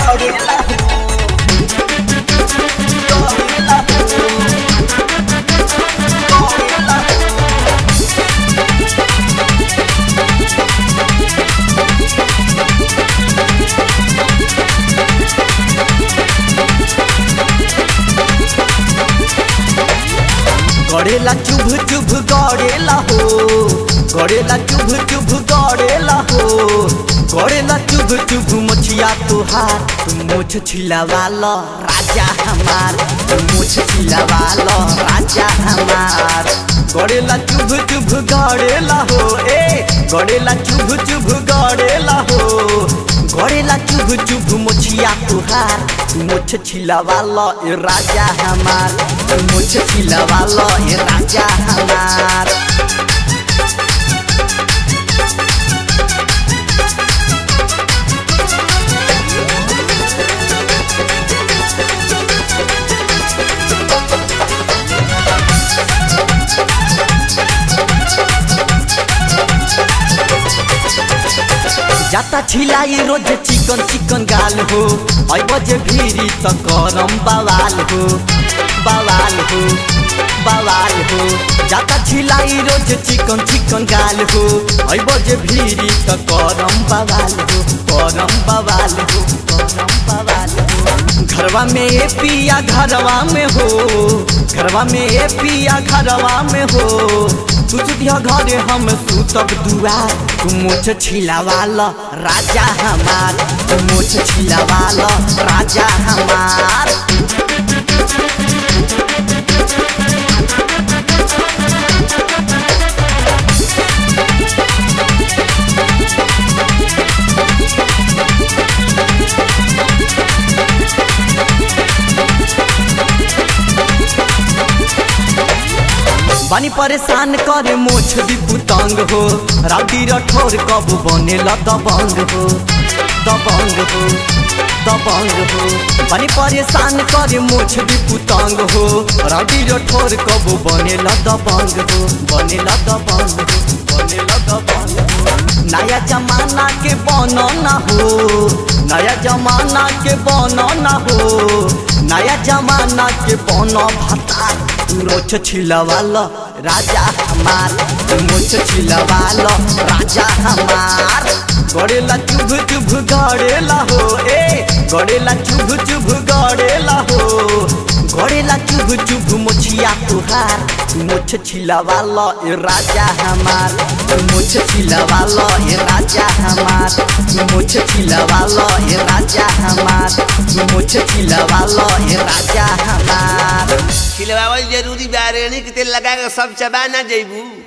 गड़ेला हो गड़ेला हो गड़ेला हो गड़ेला चुभ चुभ गड़ेला हो गड़ेला चुभ चुभ गड़ेला हो गड़ेला चुभ चुभ मछिया तुहार तुम मुछ छिलवालो राजा हमार तुम मुछ छिलवालो राजा हमार गड़ेला चुभ चुभ गड़ेला हो ए गड़ेला चुभ चुभ गड़ेला हो गड़ेला चुभ चुभ मुछिया तुहार मुछ छिलवालो ए राजा हमार मुछ छिलवालो ए राजा हमार जाता छिलाई रोज चिकन चिकन गाल हो आई बजे भीरी त करम बवाल हो बवाल हो बवाल हो जाता छिलाई रोज चिकन चिकन गाल हो आई बजे भीरी त करम बवाल हो करम बवाल हो करम बवाल हो घरवा में ए पिया घरवा में हो घरवा में ए पिया घरवा में हो तू सुतिया घरे हम सुतब दुआर तू मुछ छिलवालो राजा हमार तू मुछ छिलवालो राजा हमार बानी परेशान करे मोछ भी पुतंग हो राउडी रठोर कब बनेला दबंग हो दबंग हो दबंग हो बानी परेशान करे मोछ भी पुतंग हो राउडी रठोर कब बनेला दबंग हो बनेला दबंग हो बनेला दबंग हो नया जमाना के बनो ना हो नया जमाना के बनो ना हो नया जमाना के बनो भता मुछ छिलवालो राजा हमार मुछ छिलवालो राजा हमार गड़ेला चुभ चुभ गड़ेला हो ए गड़ेला चुभ चुभ गड़ेला हो गड़ेला चुभ चुभ मुछिया तुहार मुछ छिलवालो ए राजा हमार मुछ छिलवालो ए राजा हमार मुछ छिलवालो ए राजा हमार मुछ छिलवालो ए राजा हमार खिलवावल जरूरी बारे नहीं कि तेल लगा के सब चबा ना जइबू।